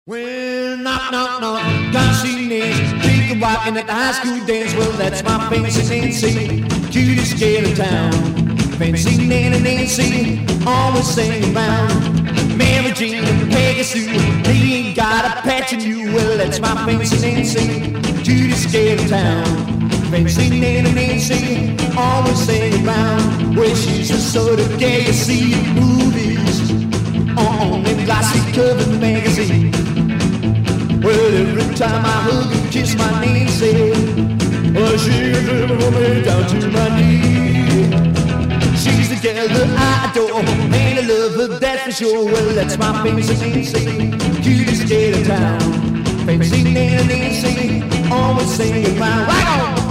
Well, knock, knock, knock, can't see names. Think of walking at the high school dance. Well, that's my fancy Nancy, cutest gal in town. Fancy Nanny Nancy, always singing round. Mary Jane and Peggy Sue, they ain't got a patch in you. Well, that's my fancy Nancy, cutest gal in town. Fancy Nanny Nancy, always singing round. Well, she's the sort of gal you see in movies, on them glossy covered magazines. Well, every time I hug and kiss my Nancy, well, she dribbles me down to my knee. She's the girl that I adore, and I love her, that's for sure. Well, that's my fancy Nancy, cutest gal in town. Fancy Nanny Nancy, always singing round. Right on!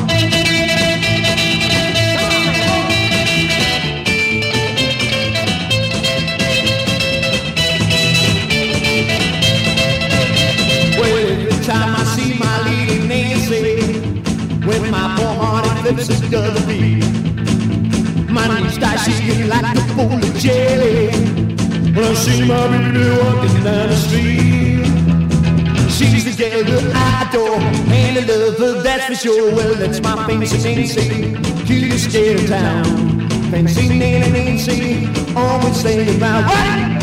Time I see my lady Nancy, when my poor heart flips a double beat, my knees start shaking like a bowl of jelly. When I see my baby walking down the street, she's the girl that I adore, and I love her, that's for sure. Well, that's my fancy Nancy, cutest gal in town. Fancy Nanny Nancy, always singing about what?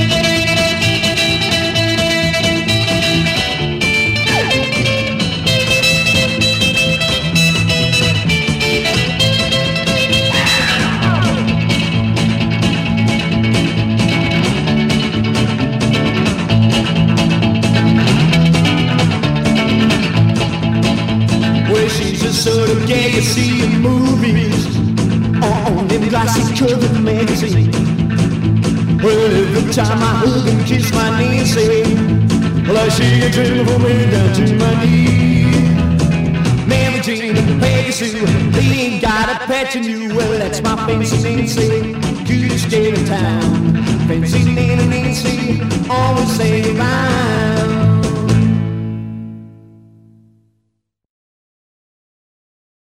She's the sort of gal you see in movies, on them glossy covered magazines. Well, every time I hug and kiss my Nancy, well, I see her dribble me down to my knee. Mary Jane and Peggy Sue, they ain't got a patch in you. Well, that's my fancy Nancy, cutest gal in town. Fancy Nanny Nancy, always say right.